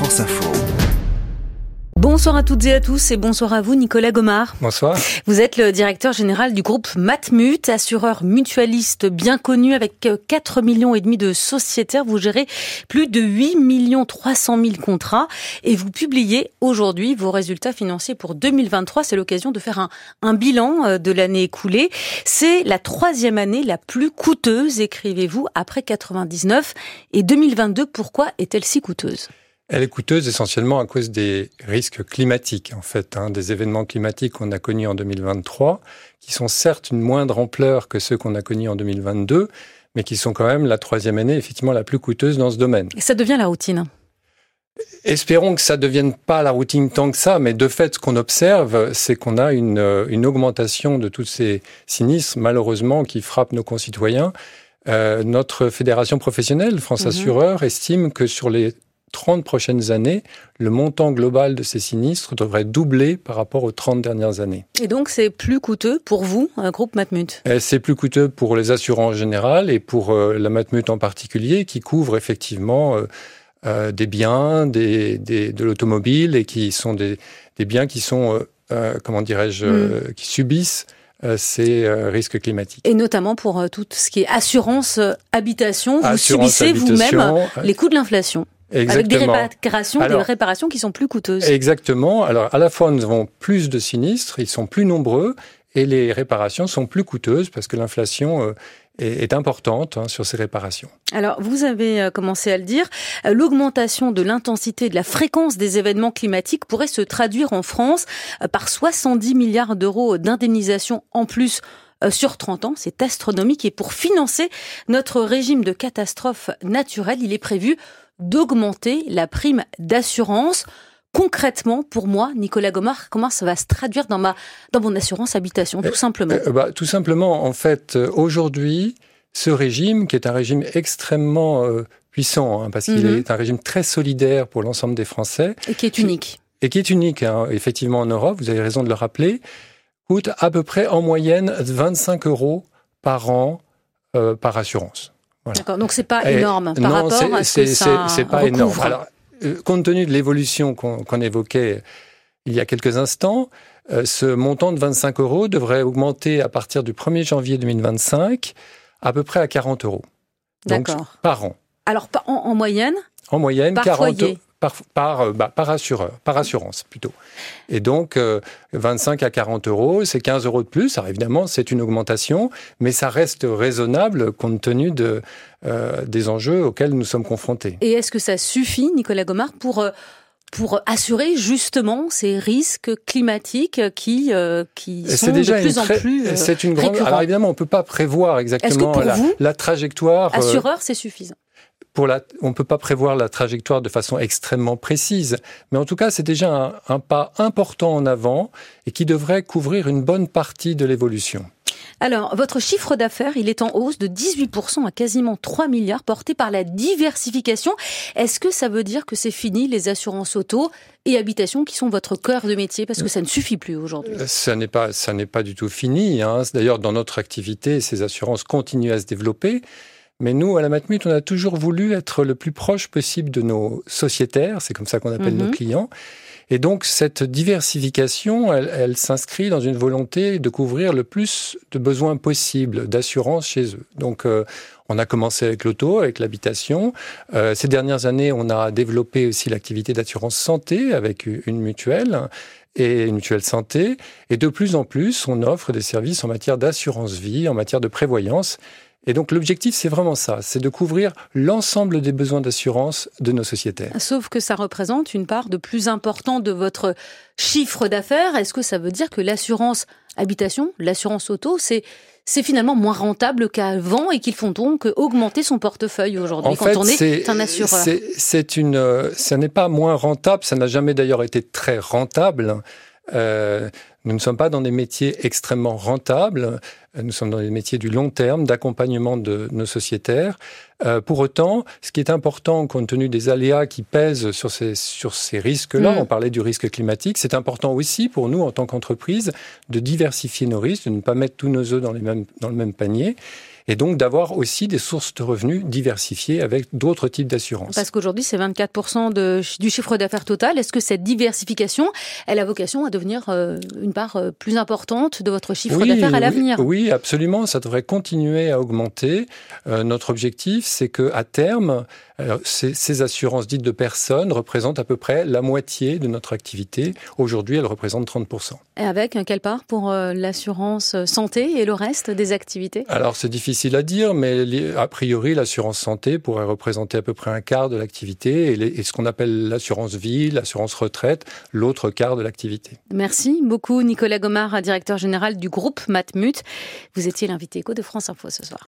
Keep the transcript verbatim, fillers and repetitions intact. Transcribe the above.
France Info. Bonsoir à toutes et à tous et bonsoir à vous Nicolas Gomard. Bonsoir. Vous êtes le directeur général du groupe Matmut, assureur mutualiste bien connu avec quatre millions et demi de sociétaires. Vous gérez plus de huit millions trois cent mille contrats et vous publiez aujourd'hui vos résultats financiers pour deux mille vingt-trois. C'est l'occasion de faire un, un bilan de l'année écoulée. C'est la troisième année la plus coûteuse, écrivez-vous, après quatre-vingt-dix-neuf. Et deux mille vingt-deux, pourquoi est-elle si coûteuse ? Elle est coûteuse essentiellement à cause des risques climatiques, en fait, hein, des événements climatiques qu'on a connus en deux mille vingt-trois, qui sont certes une moindre ampleur que ceux qu'on a connus en deux mille vingt-deux, mais qui sont quand même la troisième année, effectivement, la plus coûteuse dans ce domaine. Et ça devient la routine. Espérons que ça ne devienne pas la routine tant que ça, mais de fait, ce qu'on observe, c'est qu'on a une, une augmentation de tous ces sinistres, malheureusement, qui frappent nos concitoyens. Euh, notre fédération professionnelle, France mmh. Assureur, estime que sur les trente prochaines années, le montant global de ces sinistres devrait doubler par rapport aux trente dernières années. Et donc, c'est plus coûteux pour vous, un groupe Matmut ? Et c'est plus coûteux pour les assurants en général et pour euh, la Matmut en particulier, qui couvre effectivement euh, euh, des biens, des, des, de l'automobile et qui sont des, des biens qui sont, euh, euh, comment dirais-je, mm. euh, qui subissent Euh, ces euh, risques climatiques. Et notamment pour euh, tout ce qui est assurance euh, habitation, vous assurance subissez habitation, vous-même euh, les coûts de l'inflation. Exactement. Avec des réparations, Alors, des réparations qui sont plus coûteuses. Exactement. Alors, à la fois, nous avons plus de sinistres, ils sont plus nombreux, et les réparations sont plus coûteuses parce que l'inflation euh, est, est importante hein, sur ces réparations. Alors, vous avez commencé à le dire, l'augmentation de l'intensité et de la fréquence des événements climatiques pourrait se traduire en France par soixante-dix milliards d'euros d'indemnisation en plus sur trente ans. C'est astronomique. Et pour financer notre régime de catastrophes naturelles, il est prévu d'augmenter la prime d'assurance. Concrètement, pour moi, Nicolas Gomard, comment ça va se traduire dans ma dans mon assurance habitation, tout simplement euh, bah, Tout simplement, en fait, aujourd'hui, ce régime, qui est un régime extrêmement euh, puissant, hein, parce qu'il mm-hmm. est un régime très solidaire pour l'ensemble des Français. Et qui est unique. Et qui est unique, hein, effectivement, en Europe, vous avez raison de le rappeler, coûte à peu près en moyenne vingt-cinq euros par an euh, par assurance. Voilà. D'accord, donc c'est pas énorme Et par non, rapport c'est, à ce c'est, que ça c'est, c'est pas recouvre. énorme. Alors, euh, compte tenu de l'évolution qu'on, qu'on évoquait il y a quelques instants, euh, ce montant de vingt-cinq euros devrait augmenter à partir du premier janvier deux mille vingt-cinq à peu près à quarante euros. Donc, D'accord. Par an. Alors, en, en moyenne En moyenne, par quarante foyer. Par, par, bah, par assureur, par assurance plutôt. Et donc, euh, vingt-cinq à quarante euros, c'est quinze euros de plus. Alors évidemment, c'est une augmentation, mais ça reste raisonnable compte tenu de, euh, des enjeux auxquels nous sommes confrontés. Et est-ce que ça suffit, Nicolas Gomard, pour, euh, pour assurer justement ces risques climatiques qui, euh, qui sont c'est déjà de plus une très, en plus euh, c'est une grande. récurrents. Alors évidemment, on ne peut pas prévoir exactement est-ce que pour la, vous, la trajectoire. Assureur, euh, c'est suffisant. Pour la, on ne peut pas prévoir la trajectoire de façon extrêmement précise, mais en tout cas, c'est déjà un, un pas important en avant et qui devrait couvrir une bonne partie de l'évolution. Alors, votre chiffre d'affaires, il est en hausse de dix-huit pour cent à quasiment trois milliards, porté par la diversification. Est-ce que ça veut dire que c'est fini les assurances auto et habitation qui sont votre cœur de métier? Parce que ça ne suffit plus aujourd'hui. Ça n'est pas, ça n'est pas du tout fini, hein. D'ailleurs, dans notre activité, ces assurances continuent à se développer. Mais nous, à la Matmut, on a toujours voulu être le plus proche possible de nos sociétaires, c'est comme ça qu'on appelle mmh. nos clients. Et donc, cette diversification, elle, elle s'inscrit dans une volonté de couvrir le plus de besoins possibles d'assurance chez eux. Donc, euh, on a commencé avec l'auto, avec l'habitation. Euh, ces dernières années, on a développé aussi l'activité d'assurance santé avec une mutuelle et une mutuelle santé. Et de plus en plus, on offre des services en matière d'assurance vie, en matière de prévoyance. Et donc, l'objectif, c'est vraiment ça, c'est de couvrir l'ensemble des besoins d'assurance de nos sociétaires. Sauf que ça représente une part de plus important de votre chiffre d'affaires. Est-ce que ça veut dire que l'assurance habitation, l'assurance auto, c'est, c'est finalement moins rentable qu'avant et qu'ils font donc augmenter son portefeuille aujourd'hui en quand fait, on est, c'est un assureur? C'est, c'est une, ça n'est pas moins rentable, ça n'a jamais d'ailleurs été très rentable. Euh, nous ne sommes pas dans des métiers extrêmement rentables, nous sommes dans des métiers du long terme, d'accompagnement de nos sociétaires. Euh, pour autant, ce qui est important, compte tenu des aléas qui pèsent sur ces, sur ces risques-là, mmh. on parlait du risque climatique, c'est important aussi pour nous, en tant qu'entreprise, de diversifier nos risques, de ne pas mettre tous nos œufs dans, les mêmes, dans le même panier. et donc d'avoir aussi des sources de revenus diversifiées avec d'autres types d'assurances. Parce qu'aujourd'hui, c'est vingt-quatre pour cent de, du chiffre d'affaires total. Est-ce que cette diversification, elle a vocation à devenir euh, une part euh, plus importante de votre chiffre oui, d'affaires à oui, l'avenir? Oui, absolument. Ça devrait continuer à augmenter. Euh, notre objectif, c'est qu'à terme, euh, ces, ces assurances dites de personnes représentent à peu près la moitié de notre activité. Aujourd'hui, elles représentent trente pour cent. Et avec quelle part pour euh, l'assurance santé et le reste des activités? Alors, c'est difficile à dire, mais a priori, l'assurance santé pourrait représenter à peu près un quart de l'activité et, les, et ce qu'on appelle l'assurance vie, l'assurance retraite, l'autre quart de l'activité. Merci beaucoup Nicolas Gomard, directeur général du groupe Matmut. Vous étiez l'invité éco de France Info ce soir.